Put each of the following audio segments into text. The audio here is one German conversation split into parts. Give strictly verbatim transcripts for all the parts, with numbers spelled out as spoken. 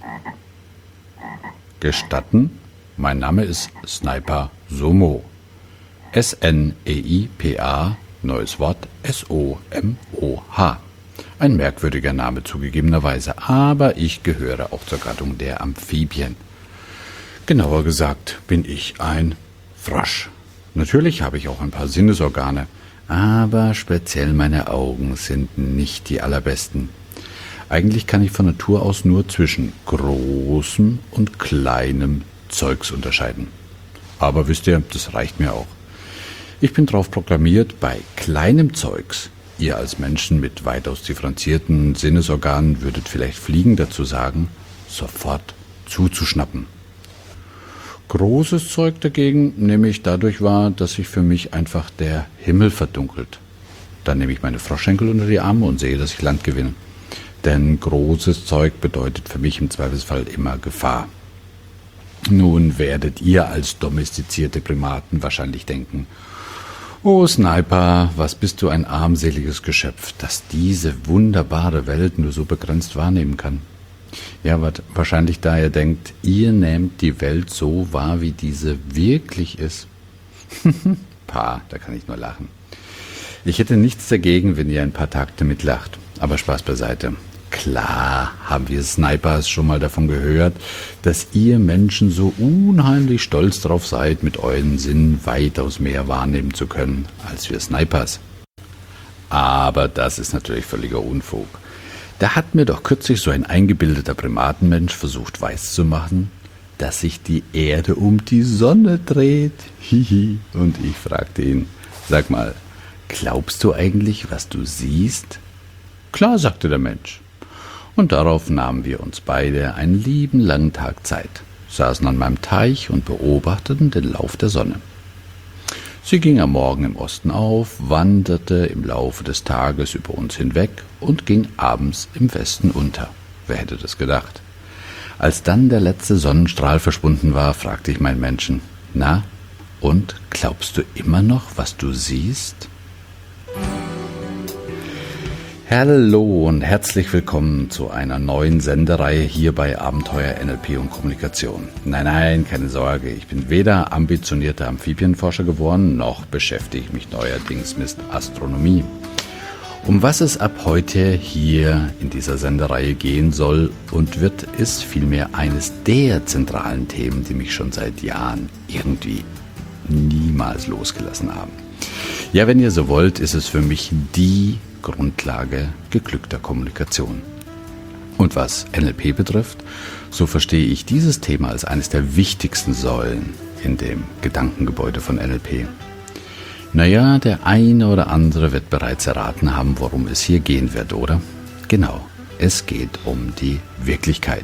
Gestatten, mein Name ist Sniper Somo. S N E I P A, neues Wort, S O M O H. Ein merkwürdiger Name zugegebenerweise, aber ich gehöre auch zur Gattung der Amphibien. Genauer gesagt bin ich ein Frosch. Natürlich habe ich auch ein paar Sinnesorgane, aber speziell meine Augen sind nicht die allerbesten. Eigentlich kann ich von Natur aus nur zwischen großem und kleinem Zeugs unterscheiden. Aber wisst ihr, das reicht mir auch. Ich bin drauf programmiert, bei kleinem Zeugs, ihr als Menschen mit weitaus differenzierten Sinnesorganen würdet vielleicht fliegen dazu sagen, sofort zuzuschnappen. Großes Zeug dagegen nehme ich dadurch wahr, dass sich für mich einfach der Himmel verdunkelt. Dann nehme ich meine Froschschenkel unter die Arme und sehe, dass ich Land gewinne. Denn großes Zeug bedeutet für mich im Zweifelsfall immer Gefahr. Nun werdet ihr als domestizierte Primaten wahrscheinlich denken, oh Sniper, was bist du ein armseliges Geschöpf, das diese wunderbare Welt nur so begrenzt wahrnehmen kann. Ja, wahrscheinlich da ihr denkt, ihr nehmt die Welt so wahr, wie diese wirklich ist. Pah, da kann ich nur lachen. Ich hätte nichts dagegen, wenn ihr ein paar Takte mitlacht, aber Spaß beiseite. Klar haben wir Snipers schon mal davon gehört, dass ihr Menschen so unheimlich stolz drauf seid, mit euren Sinnen weitaus mehr wahrnehmen zu können, als wir Snipers. Aber das ist natürlich völliger Unfug. Da hat mir doch kürzlich so ein eingebildeter Primatenmensch versucht weiszumachen, dass sich die Erde um die Sonne dreht. Hihi. Und ich fragte ihn, sag mal, glaubst du eigentlich, was du siehst? Klar, sagte der Mensch. Und darauf nahmen wir uns beide einen lieben langen Tag Zeit, saßen an meinem Teich und beobachteten den Lauf der Sonne. Sie ging am Morgen im Osten auf, wanderte im Laufe des Tages über uns hinweg und ging abends im Westen unter. Wer hätte das gedacht? Als dann der letzte Sonnenstrahl verschwunden war, fragte ich meinen Menschen, na, und glaubst du immer noch, was du siehst? Hallo und herzlich willkommen zu einer neuen Sendereihe hier bei Abenteuer N L P und Kommunikation. Nein, nein, keine Sorge, ich bin weder ambitionierter Amphibienforscher geworden, noch beschäftige ich mich neuerdings mit Astronomie. Um was es ab heute hier in dieser Sendereihe gehen soll und wird, ist vielmehr eines der zentralen Themen, die mich schon seit Jahren irgendwie niemals losgelassen haben. Ja, wenn ihr so wollt, ist es für mich die Grundlage geglückter Kommunikation. Und was N L P betrifft, so verstehe ich dieses Thema als eines der wichtigsten Säulen in dem Gedankengebäude von N L P. Naja, der eine oder andere wird bereits erraten haben, worum es hier gehen wird, oder? Genau, es geht um die Wirklichkeit.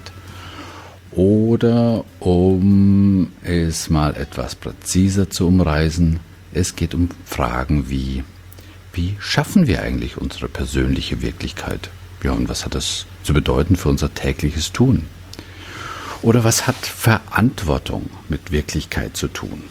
Oder, um es mal etwas präziser zu umreißen, es geht um Fragen wie, wie schaffen wir eigentlich unsere persönliche Wirklichkeit? Ja, und was hat das zu bedeuten für unser tägliches Tun? Oder was hat Verantwortung mit Wirklichkeit zu tun?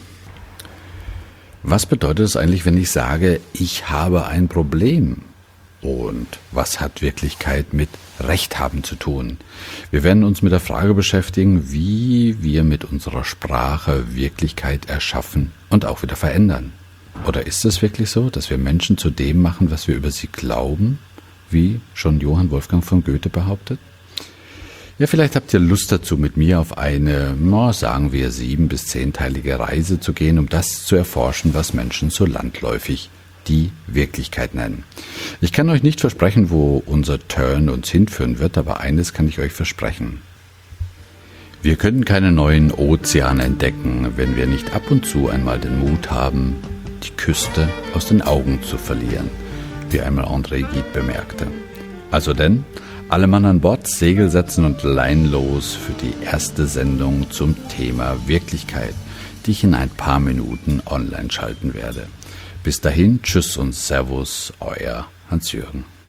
Was bedeutet es eigentlich, wenn ich sage, ich habe ein Problem? Und was hat Wirklichkeit mit Recht haben zu tun? Wir werden uns mit der Frage beschäftigen, wie wir mit unserer Sprache Wirklichkeit erschaffen und auch wieder verändern. Oder ist es wirklich so, dass wir Menschen zu dem machen, was wir über sie glauben, wie schon Johann Wolfgang von Goethe behauptet? Ja, vielleicht habt ihr Lust dazu, mit mir auf eine, na, sagen wir, sieben- bis zehnteilige Reise zu gehen, um das zu erforschen, was Menschen so landläufig die Wirklichkeit nennen. Ich kann euch nicht versprechen, wo unser Turn uns hinführen wird, aber eines kann ich euch versprechen. Wir können keine neuen Ozeane entdecken, wenn wir nicht ab und zu einmal den Mut haben, die Küste aus den Augen zu verlieren, wie einmal André Gide bemerkte. Also denn, alle Mann an Bord, Segel setzen und Leinen los für die erste Sendung zum Thema Wirklichkeit, die ich in ein paar Minuten online schalten werde. Bis dahin, tschüss und servus, euer Hans-Jürgen.